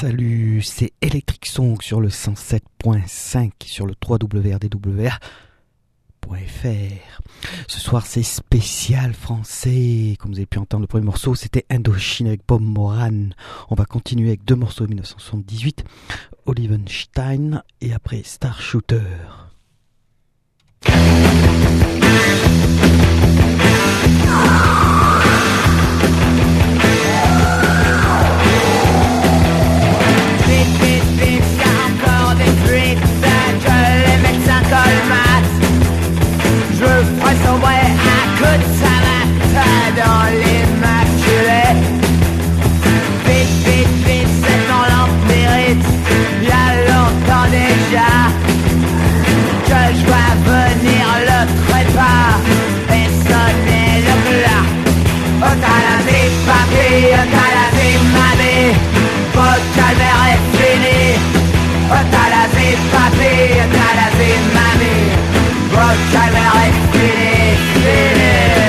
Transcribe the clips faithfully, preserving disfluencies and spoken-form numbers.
Salut, c'est Electric Song sur le cent sept point cinq sur le w w w point r d w r point f r. Ce soir c'est spécial français. Comme vous avez pu entendre, le premier morceau c'était Indochine avec Bob Moran. On va continuer avec deux morceaux de dix-neuf cent soixante-dix-huit, Olivenstein et après Star Shooter. Je ferai sombrer un coup de savate dans les maculés. Vite, vite, vite, c'est dans l'empirite. Y'a longtemps déjà que je vois venir le trépas et sonner le glas. Oh t'as la vie, papy, oh t'as la vie, mamie, votre calvaire est fini. Oh t'as la vie, papy, oh t'as la vie, mamie, votre calvaire est fini, fini.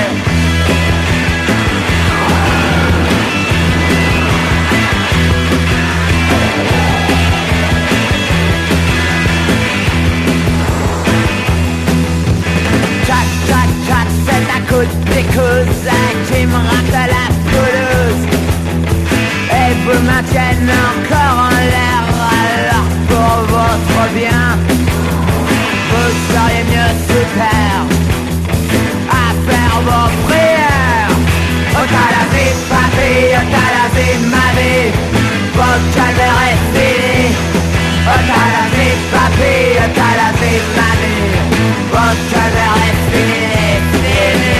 Tchac, tchac, tchac, c'est un coup de picouse qui me rate la pelouse et vous maintiennent encore en l'air. Alors pour votre bien, vous seriez mieux super à faire vos prières. Oh t'as la vie, papy, oh t'as la vie, ma vie, votre calvaire est fini. Oh t'as la vie, papy, oh t'as la vie, ma vie, votre calvaire est fini, fini.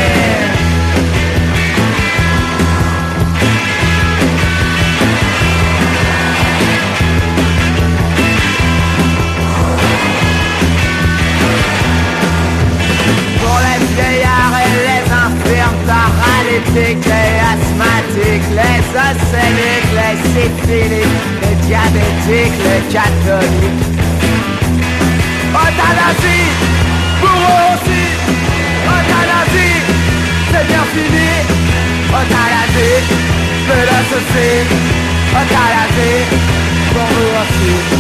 Paralytiques, les asthmatiques, les océaniques, les syphiliques, les diabétiques, les catholiques. Euthanasie, pour eux aussi. Euthanasie, c'est bien fini. Euthanasie, plus de soucis. Euthanasie, pour vous aussi.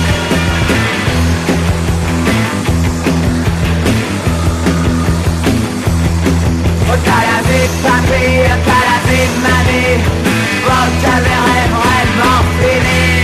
Oh t'as la vie, papy, oh t'as la vie, mamie, votre calvaire est vraiment fini.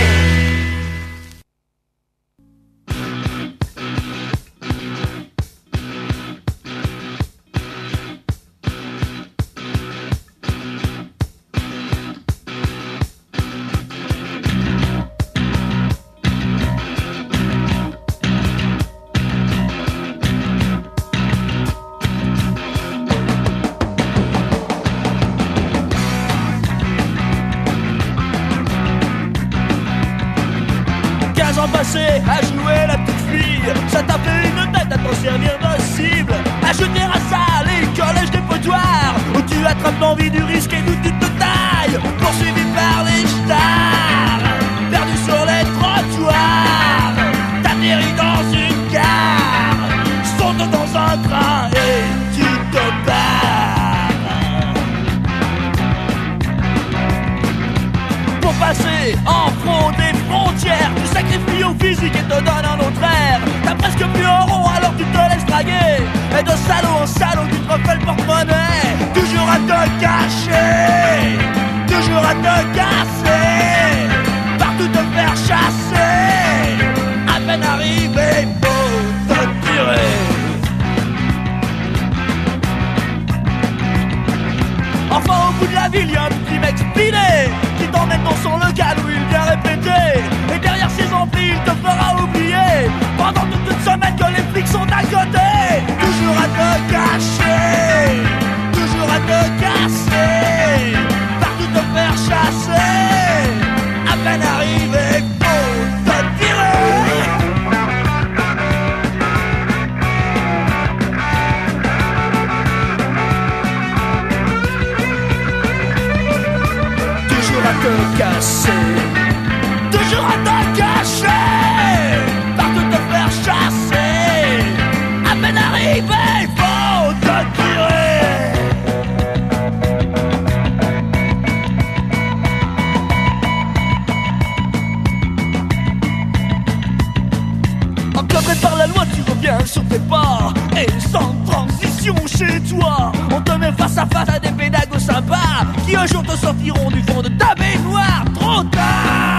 À jouer la petite fille, ça t'a fait une tête à t'en servir de cible. À jeter à ça les collèges des potoirs, où tu attrapes l'envie du risque et d'où tu te tailles. Poursuivi par les stars, perdu sur les trottoirs, t'atterris dans une gare, saute dans un train et tu te barres. Pour passer en front des frontières, tu sacrifies au physique et te donnes un autre air. T'as presque plus un rond alors tu te laisses draguer, et de salaud en salaud tu te refais le porte-monnaie. Toujours à te cacher, toujours à te casser, partout te faire chasser. À peine arrivé, faut te tirer. Enfin au bout de la ville y'a un petit mec spiné qui t'emmène dans son local où il vient répéter. Et derrière ses amplis il te fera oublier pendant toute une semaine que les flics sont à côté. Toujours à te cacher, toujours à te casser, partout te faire chasser. À peine arrivé, faut te tirer. Toujours à te casser, toujours à te cacher, partout te faire chasser. À peine arrivé, faut te tirer. face à face à des pédagogues sympas qui un jour te sortiront du fond de ta baignoire. Trop tard.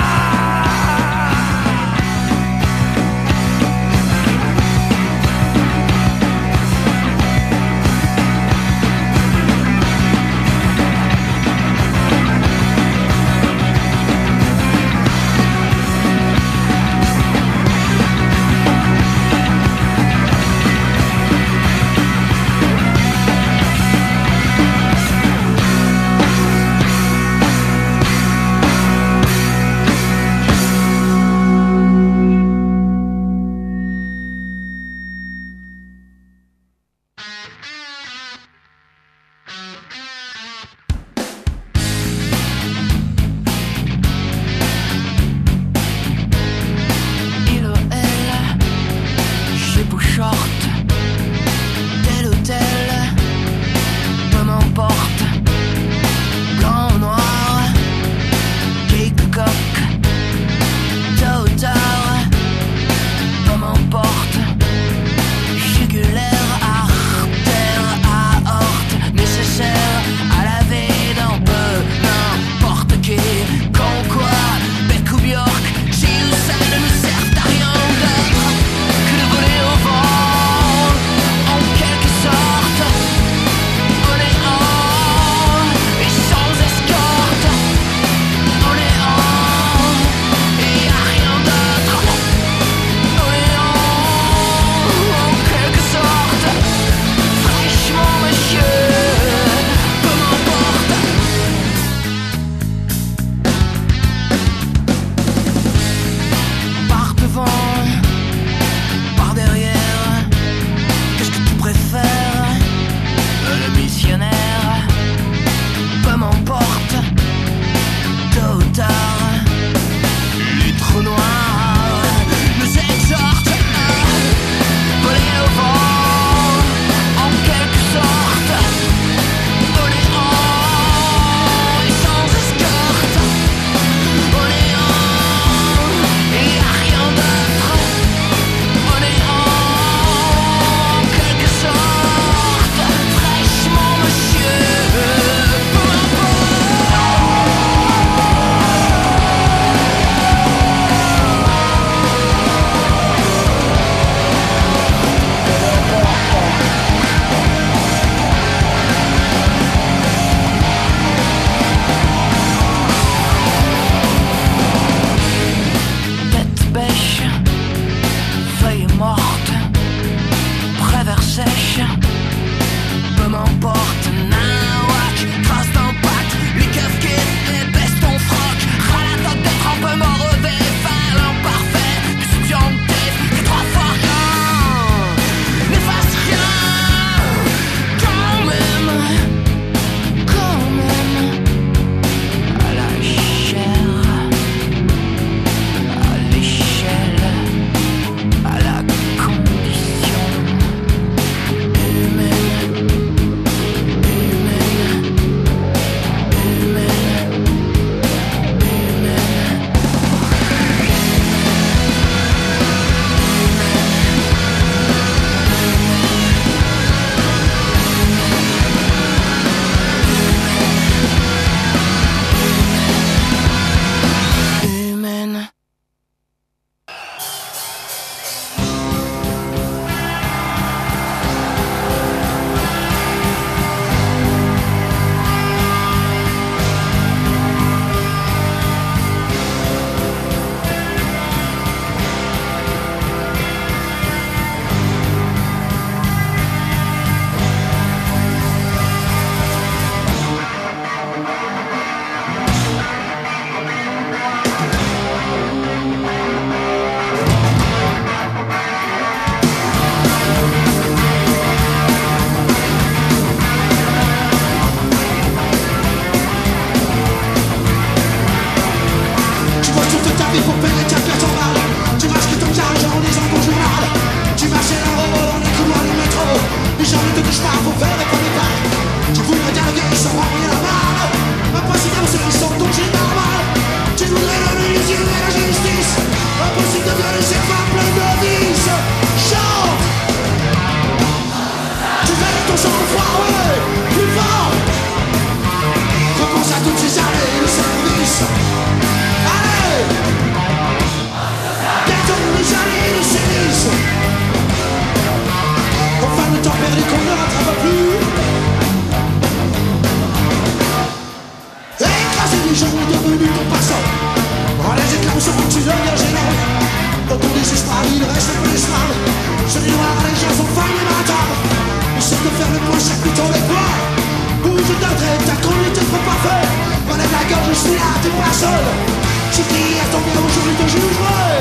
chaque nuit ton espoir. Bouge ta tête, ta chronique est trop parfaite. Relève la gorge, je suis là, t'es pas seul. Je crie à ton bien, aujourd'hui te jugerai.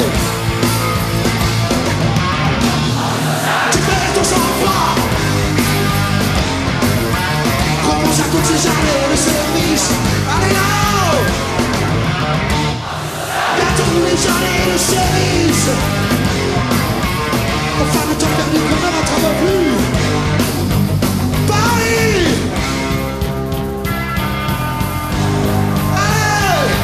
Tu perds ton sang-froid. Commence à toutes ces années de service. Allez là. Bientôt les années de service. Enfin le temps perdu qu'on ne rattrape plus. Paris. Allez.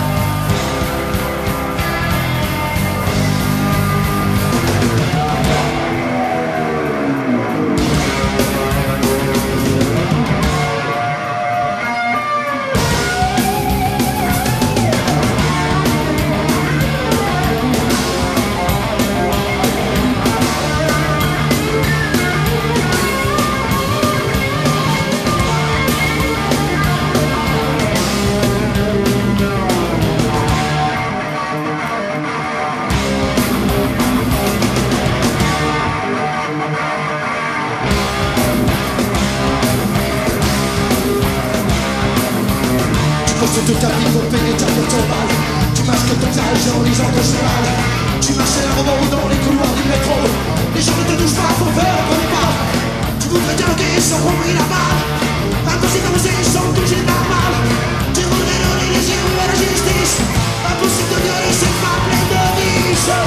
Toute ta vie pour payer ta faute au mal. Tu masques ton visage en lisant ton journal. Tu marches un roman dans les couloirs du métro. Les gens ne te touchent pas, faut faire un premier pas. Tu voudrais dialoguer sans rompre la balle. Impossible d'avancer sans toucher normal. Tu voudrais donner les yeux à la justice. Impossible de violer cette femme pleine de vices.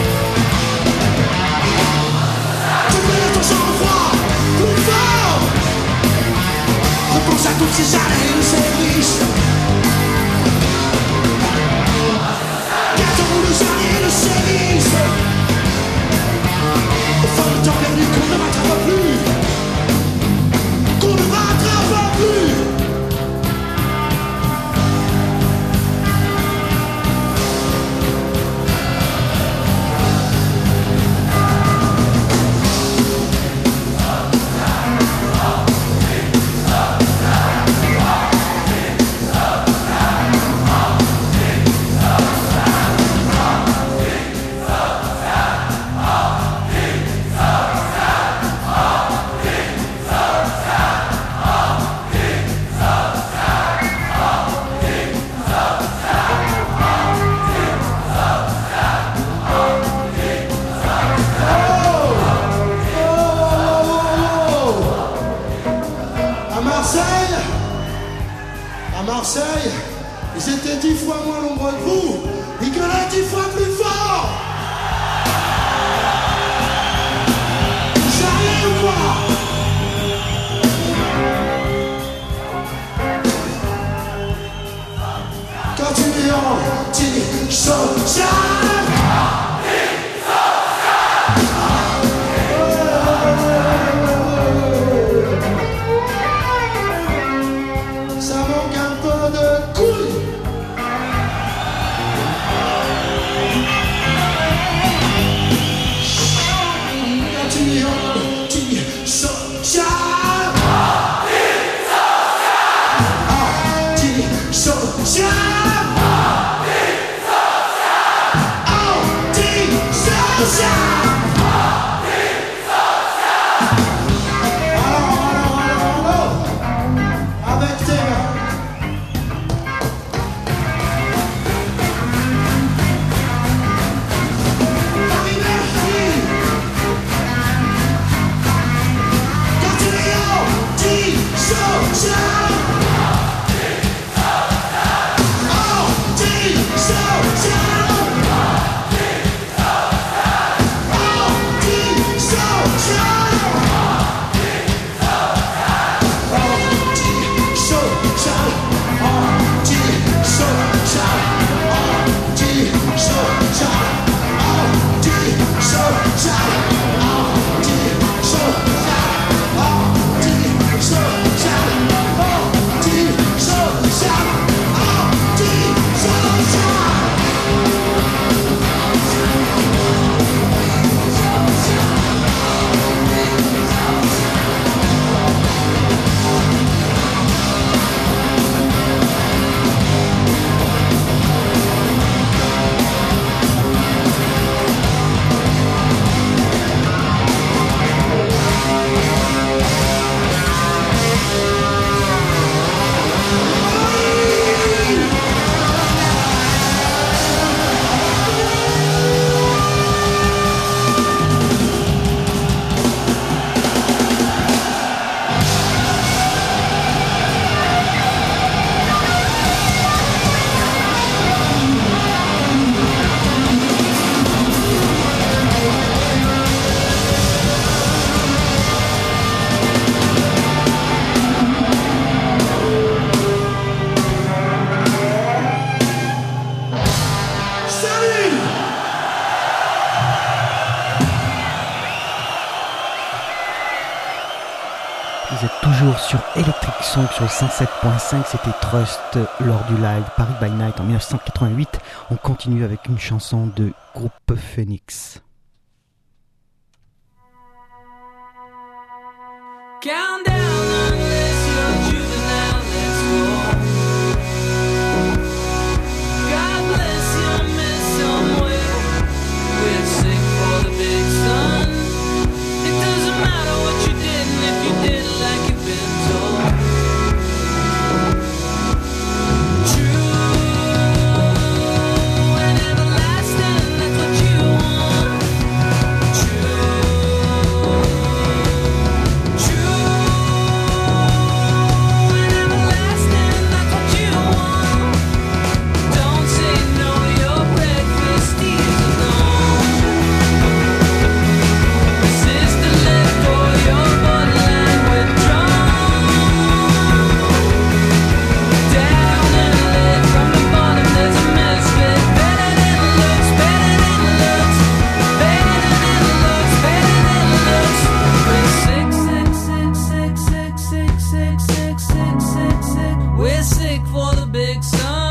Tu perds ton sang-froid, plus fort. Repense à toutes ces années de service. Le service. Enfin le temps perdu qu'on ne rattrape plus. Qu'on ne rattrape plus. Marseille, ils étaient dix fois moins nombreux que vous, ils gueulaient dix fois plus fort. Vous savez ou quoi? Quand tu es anti-social. toujours sur Electric Song sur le cent sept point cinq, c'était Trust lors du live Paris by Night en dix-neuf cent quatre-vingt-huit. On continue avec une chanson de groupe Phoenix. Count down unless you're juvenile, let's go. God bless you, miss somewhere. We're sick for the big sun. It doesn't matter what you did, and if you did it like you've been told. True and everlasting, that's what you want. True, true and everlasting, that's what you want. Don't say no, your breakfast is alone. Sister, let go your borderline withdrawn. Down and lit from the bottom, there's a misfit. Better than it looks, better than it looks. Better than it looks, better than it looks. We're sick, sick, sick, sick, sick, sick, sick, sick, sick, sick, sick. We're sick for the big sun.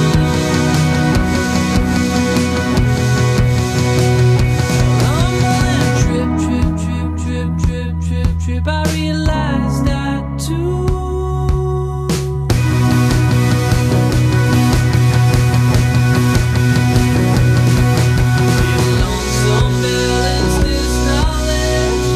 Rumble and trip, trip, trip, trip, trip, trip, trip. I realized that too. Feel lonesome, balance this knowledge.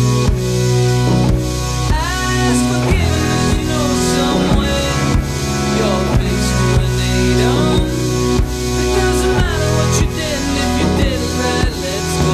Ask forgiveness, you know somewhere. You're fixed to an atom. It doesn't matter what you did, and if you did it right, let's go.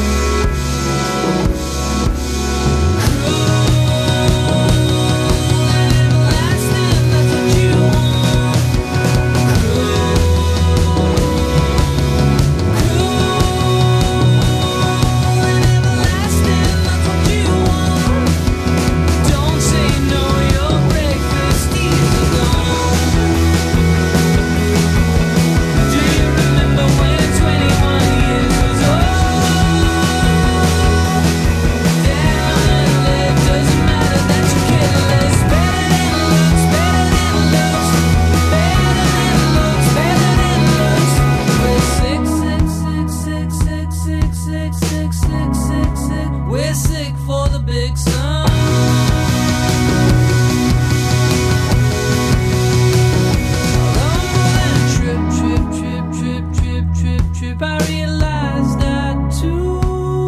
We're sick for the big sun. Rumble and trip, trip, trip, trip, trip, trip, trip. I realized that too.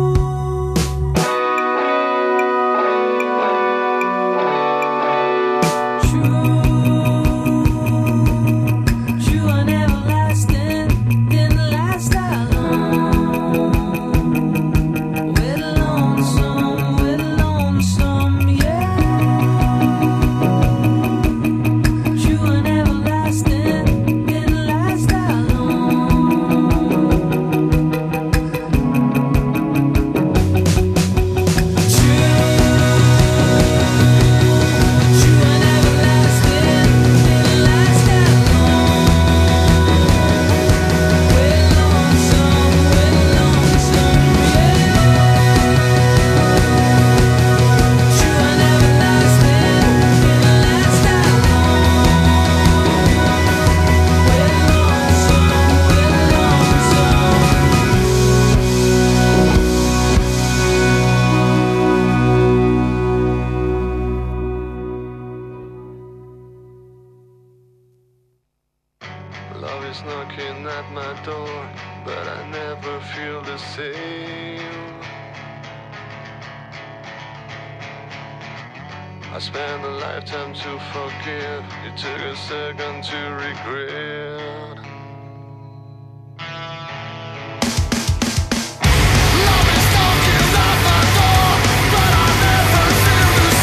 True, true and everlasting, didn't last that long. We're lonesome, we're lonesome, yeah. True and everlasting, didn't last that Love is knocking at my door, but I never feel the same. I spent a lifetime to forgive, it took a second to regret. Love is knocking at my door, but I never feel the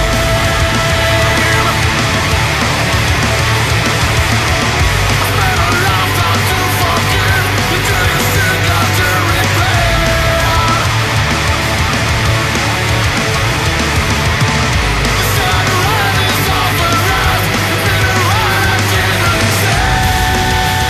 same. I spent a lifetime to forgive, it took a second to regret. The sun is over us, it's been a ride, I didn't say.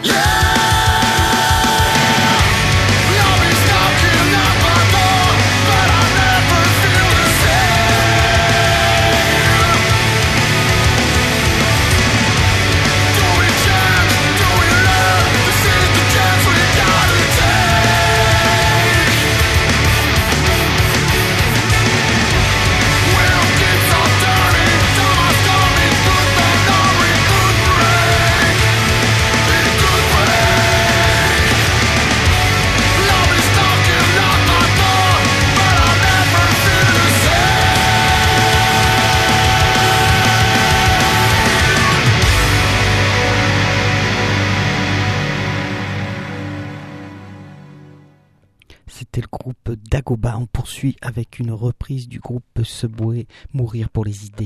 C'était le groupe Dagoba. On poursuit avec une reprise du groupe Subway, Mourir pour les idées.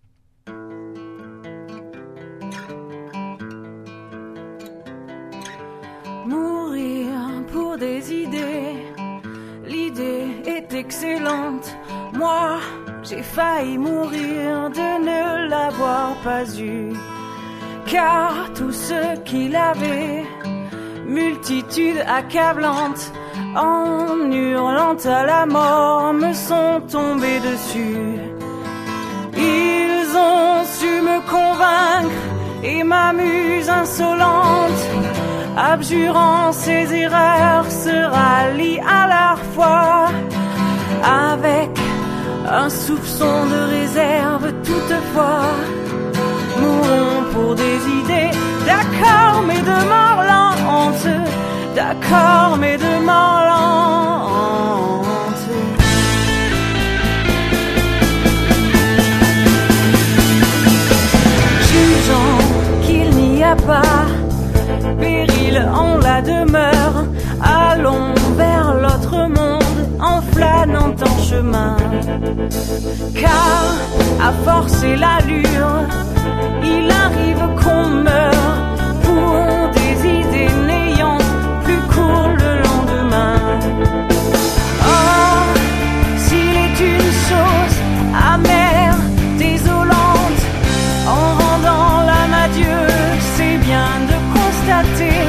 Mourir pour des idées, l'idée est excellente. Moi, j'ai failli mourir de ne l'avoir pas eu. Car tous ceux qui l'avaient, multitude accablante, en hurlant à la mort, me sont tombés dessus. Ils ont su me convaincre et ma muse insolente, abjurant ses erreurs, se rallie à leur foi, avec un soupçon de réserve toutefois. Mourons pour des idées, d'accord, mais de mort lente, d'accord, mais de mort lente. Jugeant qu'il n'y a pas péril en la demeure, allons vers l'autre monde en flânant en chemin. Car à forcer l'allure, il arrive qu'on meure pour des idées n'ayant plus court le lendemain. Or, s'il est une chose amère, désolante, en rendant l'âme à Dieu, c'est bien de constater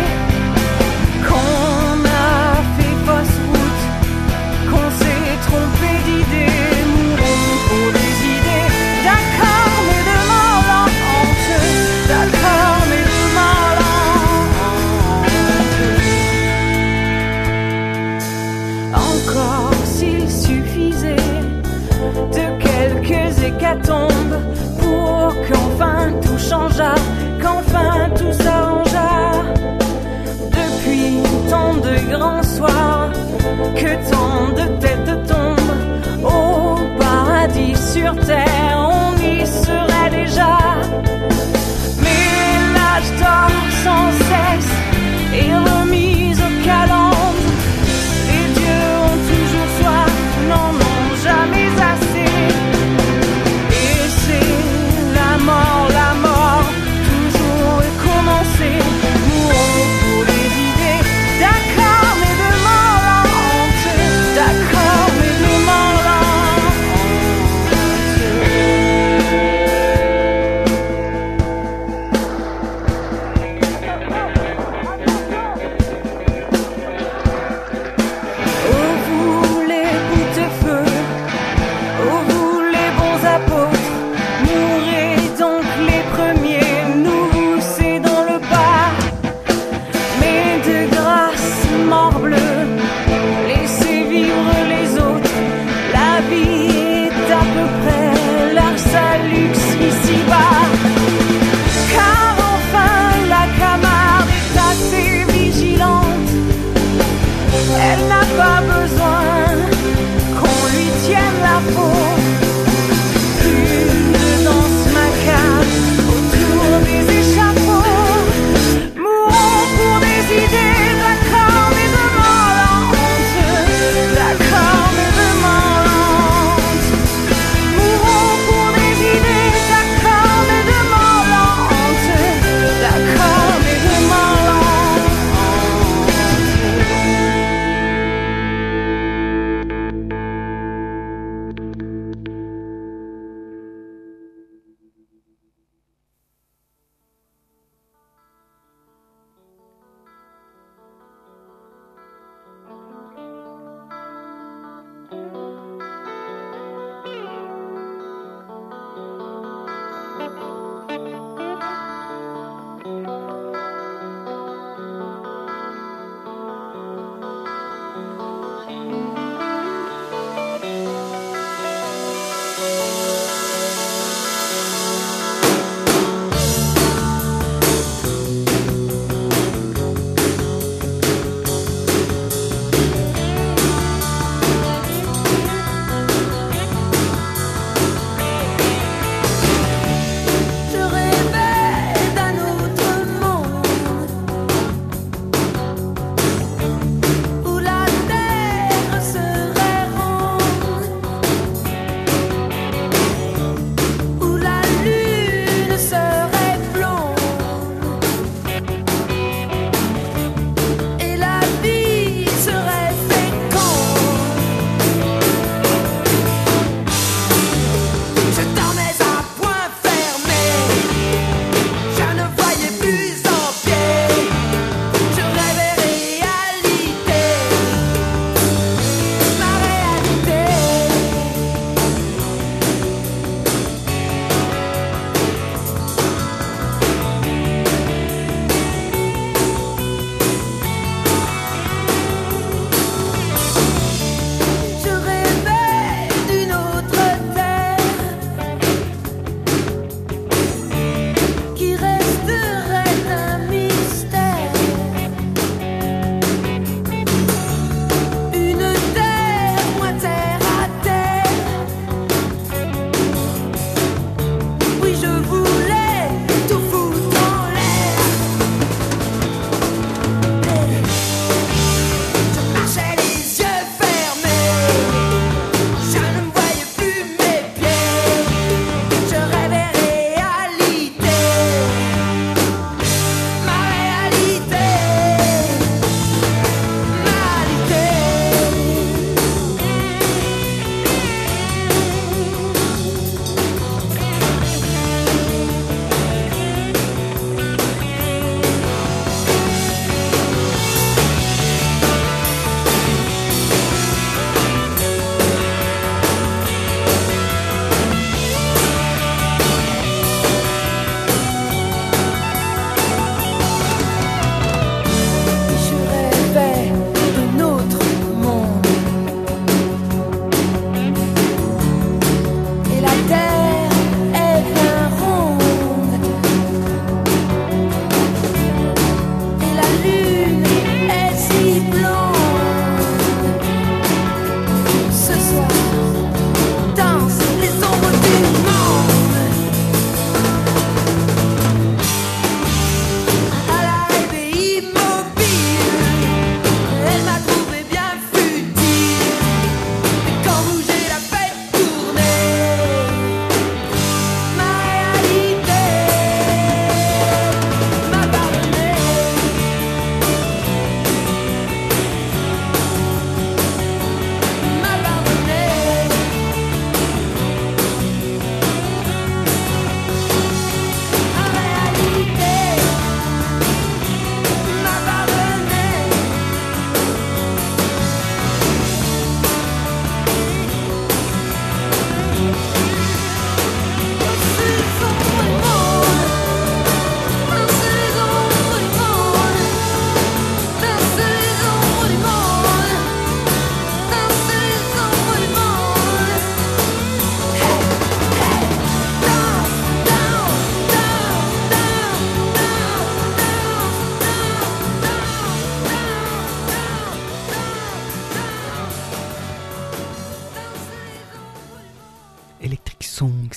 qu'on a fait fausse route, qu'on s'est trompé d'idées. Mourons pour des idées, d'accord, mais de mort lente, d'accord, mais de mort lente.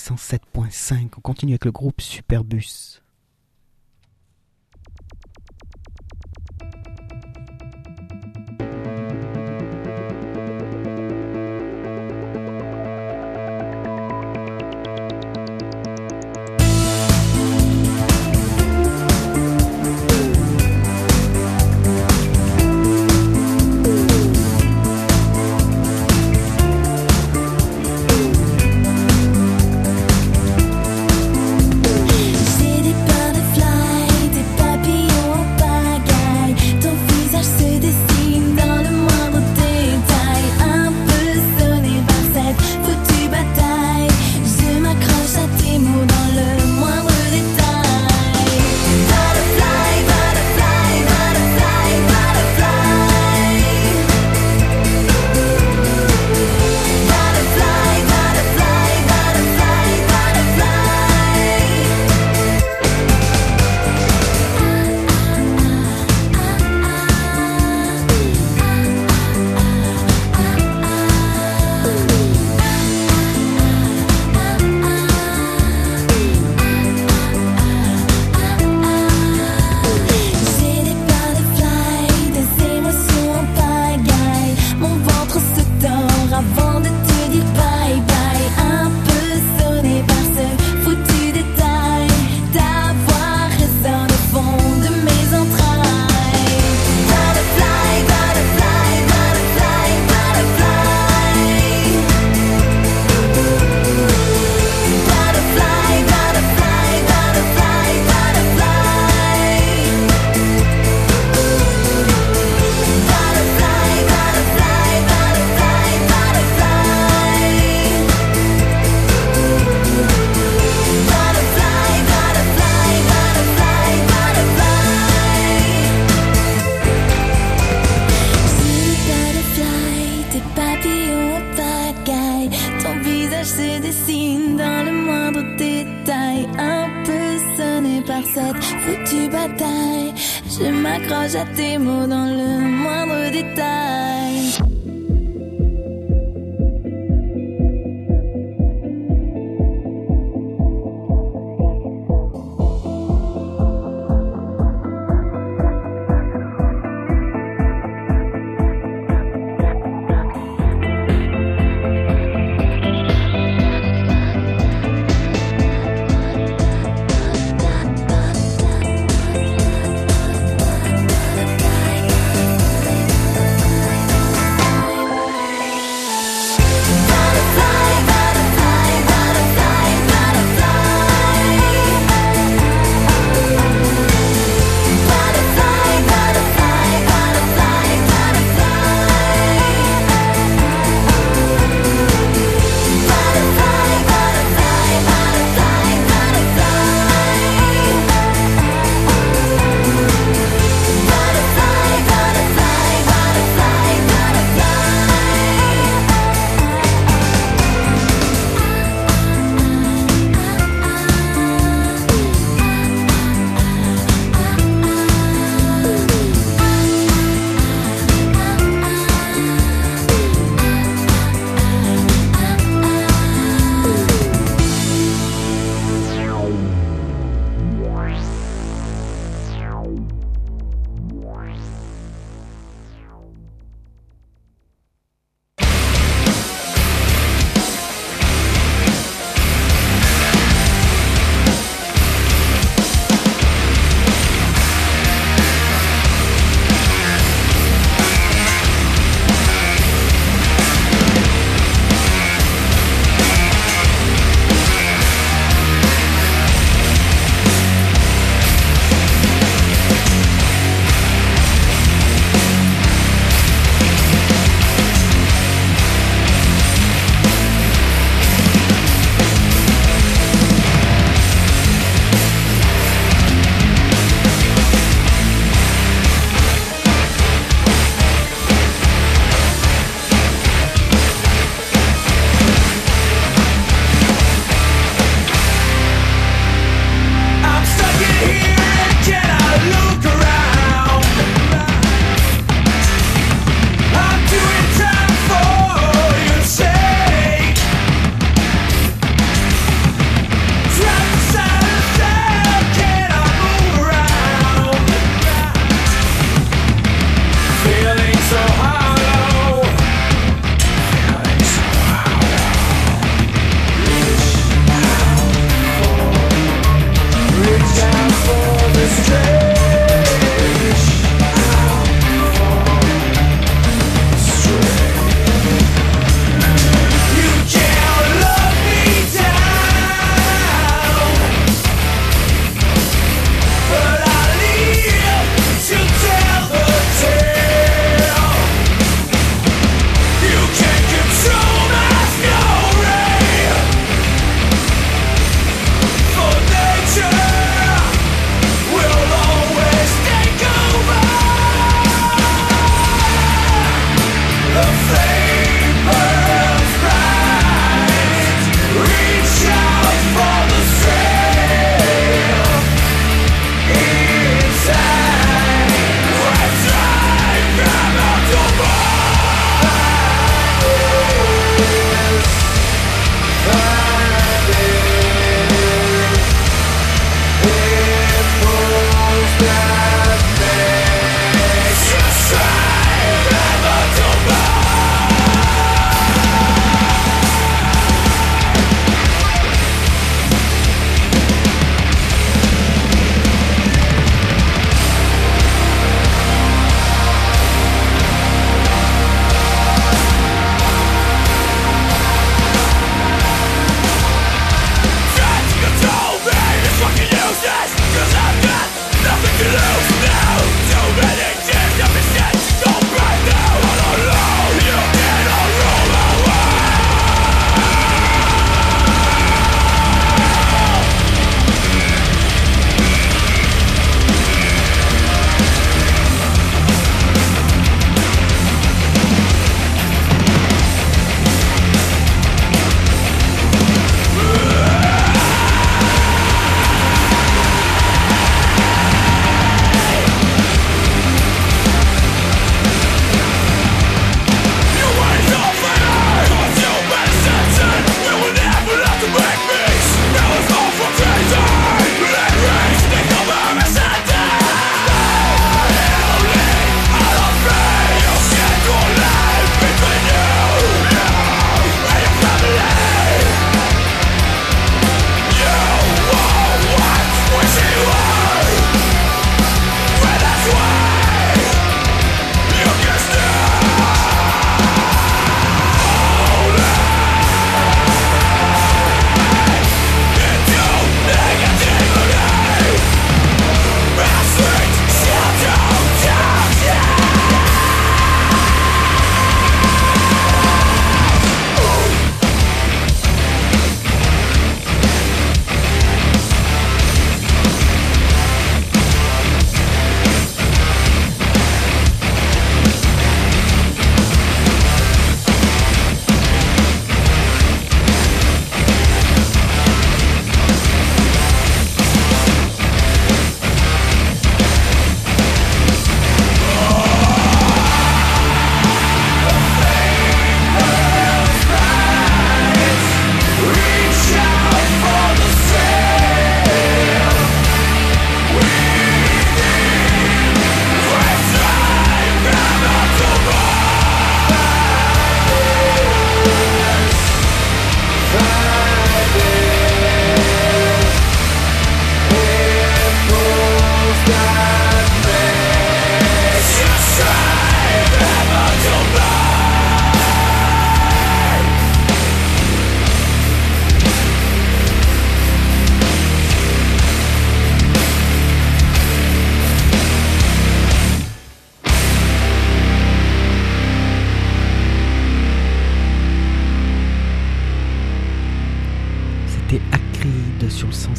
cent sept point cinq. On continue avec le groupe Superbus. J'ai des butterflies, des papillons en pagaille. Ton visage se dessine dans le moindre détail. Un peu sonné par cette foutue bataille. Je m'accroche à tes mots dans le moindre détail. Butterfly, butterfly, butterfly, butterfly. Butterfly, butterfly, butterfly, butterfly. J'ai des butterflies, des émotions en pagaille. Mon ventre se tord avant de te dire bye bye. Un peu sonné par ce foutu détail. Ta voix résonne au fond de mes entrailles. Butterfly, butterfly, butterfly, butterfly. Butterfly, butterfly, butterfly, butterfly. Butterfly, butterfly, butterfly, butterfly. Butterfly, butterfly, butterfly, butterfly. Butterfly, tes papillons en pagaille. Ton visage se dessine dans le moindre détail. Un peu sonné par cette foutue bataille. Je m'accroche à tes mots dans le moindre détail. Butterfly,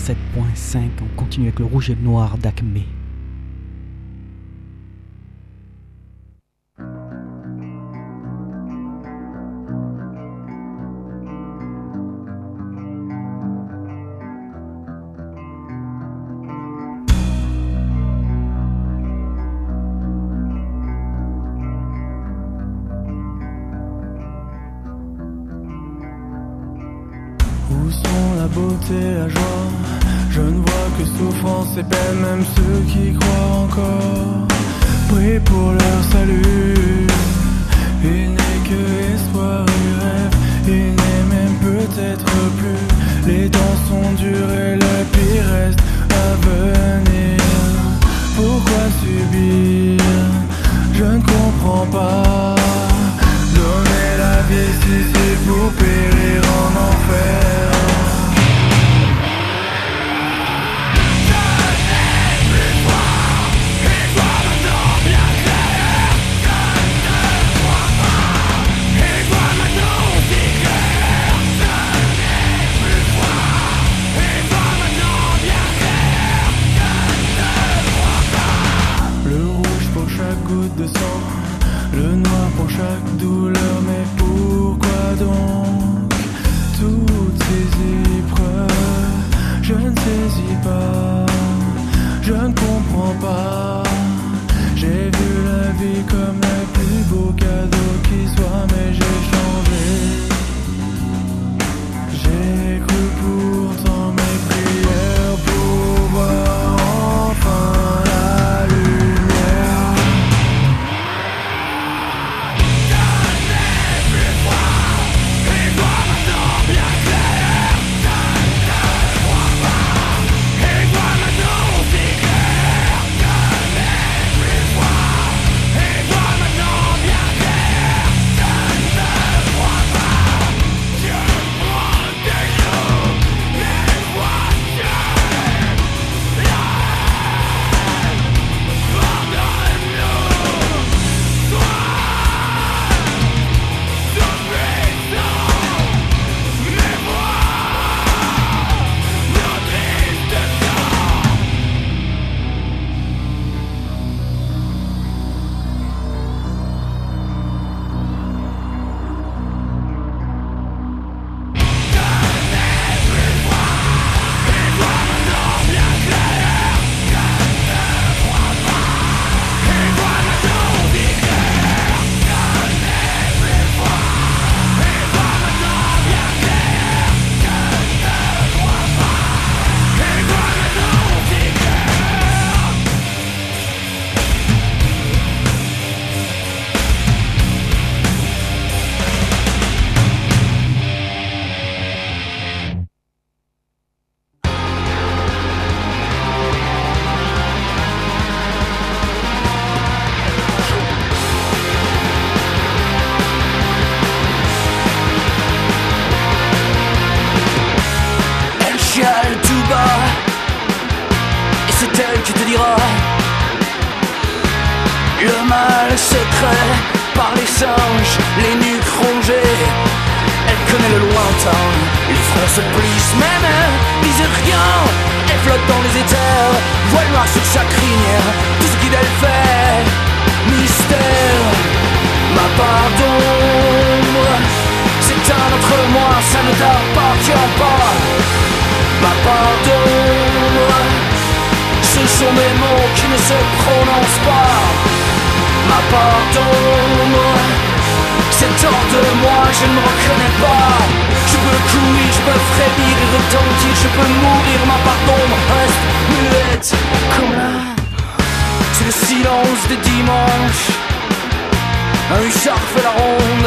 sept point cinq. On continue avec le rouge et le noir d'Acme. Où sont la beauté, la joie? Je ne vois que souffrance et peine, même ceux qui croient encore prient pour leur salut. Il n'est que espoir et rêve, il n'est même peut-être plus. Les temps sont durs et le pire reste à venir. Pourquoi subir? Je ne comprends pas. Donner la vie si c'est pour périr en enfer. De sang, le noir pour chaque douleur, mais pourquoi donc toutes ces épreuves? Je ne saisis pas, je ne comprends pas. J'ai vu la vie comme le plus beau cadeau qui soit, mais j'ai changé. J'ai cru pourtant mes prières pour voir enfin la lumière. Le mal secret par les singes, les nuques rongées. Elle connaît le lointain, les fronts se plissent, même elle disait rien. Elle flotte dans les éthers, voile noire sur sa crinière. Tout ce qui d'elle fait, mystère. Ma part d'ombre s'éteint entre moi, ça ne t'appartient pas. Ma part d'ombre, ce sont des mots qui ne se prononcent pas. Ma part d'ombre, c'est hors de moi, je ne me reconnais pas. Je peux courir, je peux frémir et retentir, je peux mourir, ma part d'ombre reste muette comme là. C'est le silence des dimanches, un hussard fait la ronde.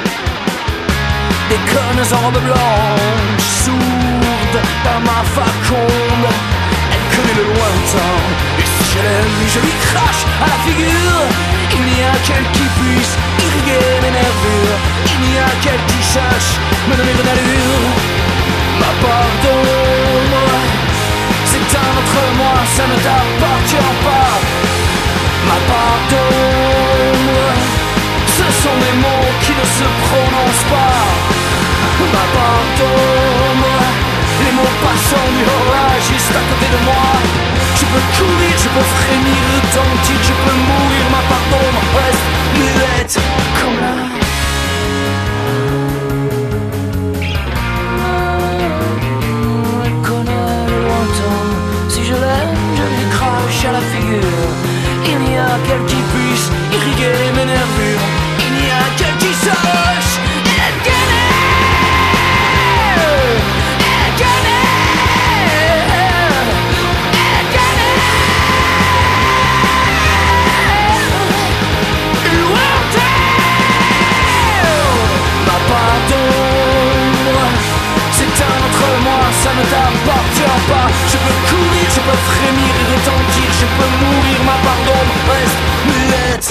Des connes en robe blanche, sourdes par ma faconde. Elle connaît le lointain, et si je l'aime, je lui crache à la figure. Il n'y a qu'elle qui puisse irriguer mes nervures. Il n'y a qu'elle qui sache me donner de l'allure. Ma part d'ombre s'éteint entre moi, ça ne t'appartient pas. Ma part d'ombre, ce sont des mots qui ne se prononcent pas. Ma part d'ombre, les mots passants du horlogiste à côté de moi. Je peux courir, je peux frémir, retentir, je peux mourir, ma pardon, ma reste muette comme là. Un connard lointain, si je l'aime, je lui crache à la figure. Il n'y a qu'elle qui puisse irriguer mes nervures. Il n'y a qu'elle qui sache. Elle connaît. Elle connaît. Elle connaît. Lointain. Ma part d'ombre, c'est un autre moi, ça ne t'appartient pas. Je peux courir, je peux frémir et retentir, je peux mourir, ma part d'ombre reste muette.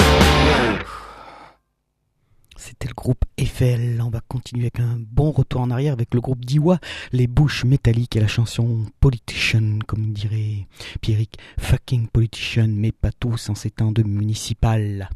C'était le groupe Eiffel. On va continuer avec un bon retour en arrière avec le groupe Diois, les bouches métalliques et la chanson Politician, comme dirait Pierrick, fucking politician, mais pas tous en ces temps de municipal.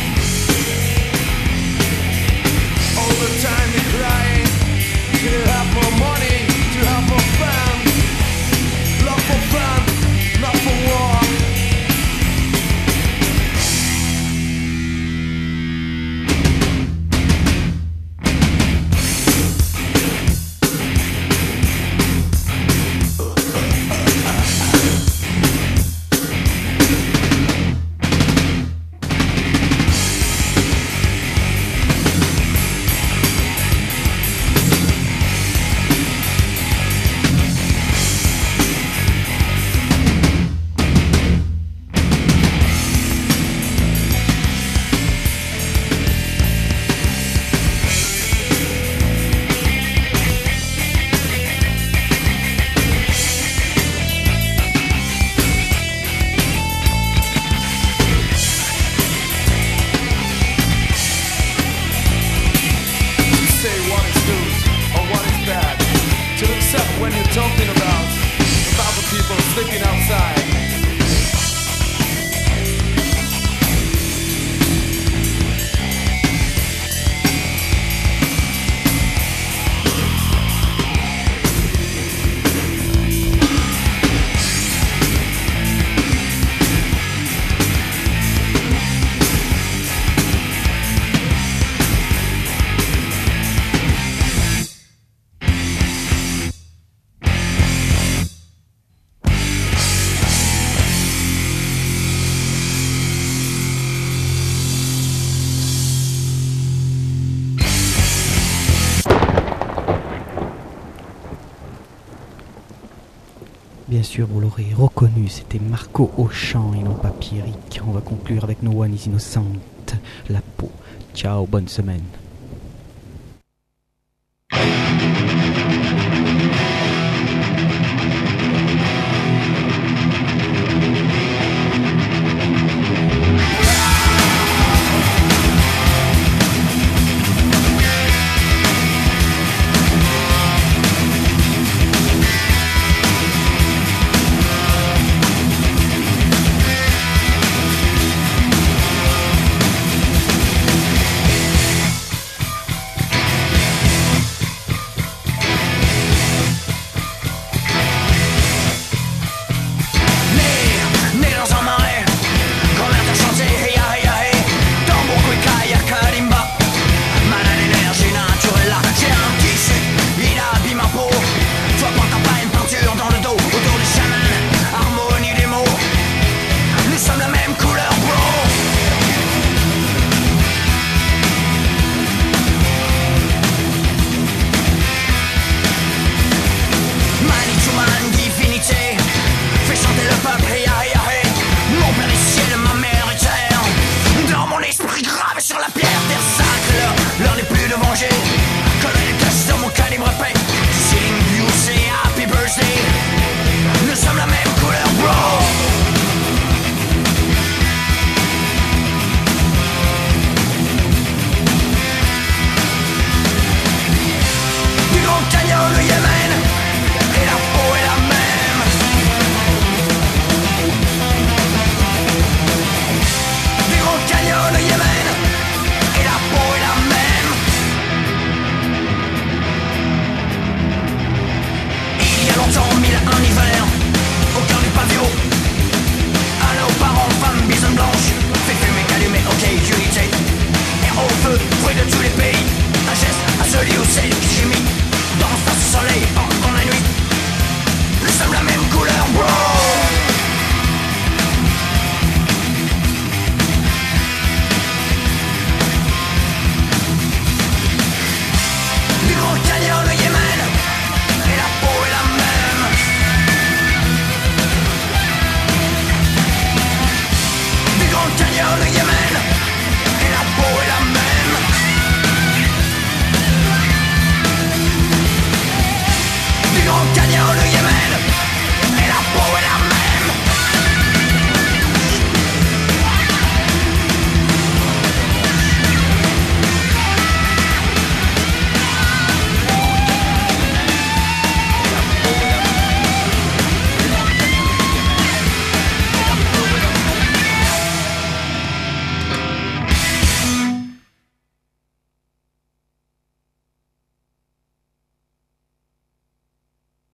Time to cry, get up. Bien sûr, vous l'aurez reconnu, c'était Marco au chant et non pas Pierrick. On va conclure avec No One is Innocent, La Peau. Ciao, bonne semaine. Fruit de tous les pays, un geste à celui où c'est